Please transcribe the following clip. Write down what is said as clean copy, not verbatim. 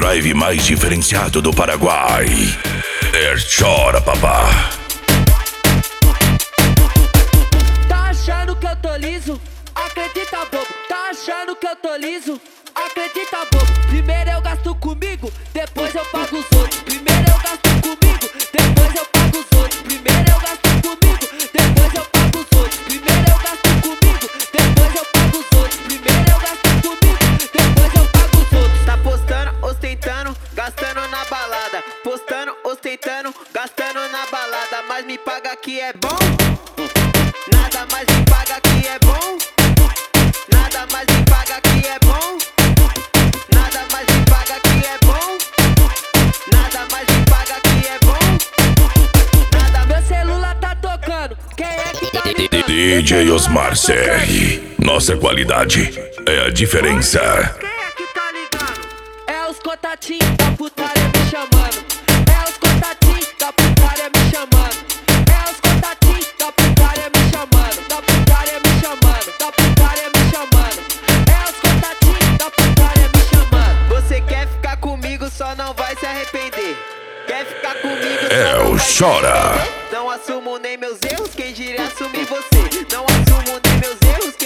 drive mais diferenciado do Paraguai. É Chora, papá. Tá achando que eu tô liso? Acredita, bobo. Tá achando que eu tô liso? Acredita, bobo. Primeiro eu gasto comigo, depois eu pago os outros. Primeiro eu gasto comigo, depois eu pago os outros. Primeiro eu gasto comigo, depois eu pago os outros. Primeiro eu gasto comigo, depois eu pago os outros. Primeiro eu gasto comigo, depois eu pago os outros. Tá postando, ostentando, gastando na balada. Postando, ostentando, gastando na balada. Mas me paga que é bom. Nada mais me paga que é bom. Nada mais me paga que é bom. Nada mais me paga que é bom. Nada mais me paga que é bom. Nada. Meu celular tá tocando. Quem é que tá ligando? DJ Osmar CR. Nossa qualidade é a diferença. Quem é que tá ligando? É os contatinhos da putaria me chamando. É os contatinhos da putaria me chamando. É os contatinhos da putaria me chamando. Da putaria me chamando. Da putaria me chamando. É os contatinhos da putaria me chamando. Você quer ficar comigo, só não vai se arrepender. Quer ficar comigo, É só não o vai se Chora. arrepender. Não assumo nem meus erros, quem diria assumir você. Não assumo nem meus erros,